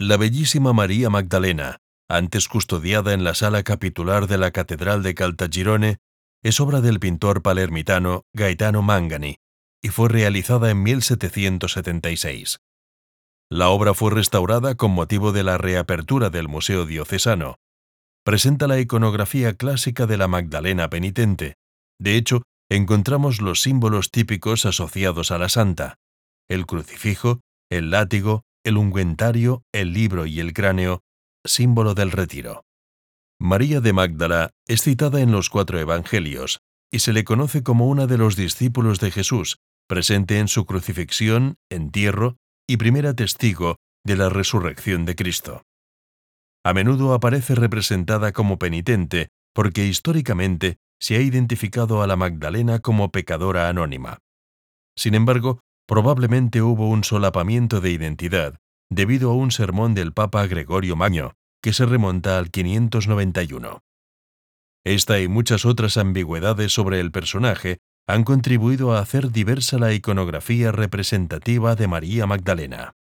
La bellísima María Magdalena, antes custodiada en la sala capitular de la Catedral de Caltagirone, es obra del pintor palermitano Gaetano Mangani y fue realizada en 1776. La obra fue restaurada con motivo de la reapertura del Museo Diocesano. Presenta la iconografía clásica de la Magdalena penitente. De hecho, encontramos los símbolos típicos asociados a la santa: el crucifijo, el látigo, el ungüentario, el libro y el cráneo, símbolo del retiro. María de Magdala es citada en los 4 evangelios y se le conoce como una de los discípulos de Jesús, presente en su crucifixión, entierro y primera testigo de la resurrección de Cristo. A menudo aparece representada como penitente porque históricamente se ha identificado a la Magdalena como pecadora anónima. Sin embargo, probablemente hubo un solapamiento de identidad debido a un sermón del Papa Gregorio Magno, que se remonta al 591. Esta y muchas otras ambigüedades sobre el personaje han contribuido a hacer diversa la iconografía representativa de María Magdalena.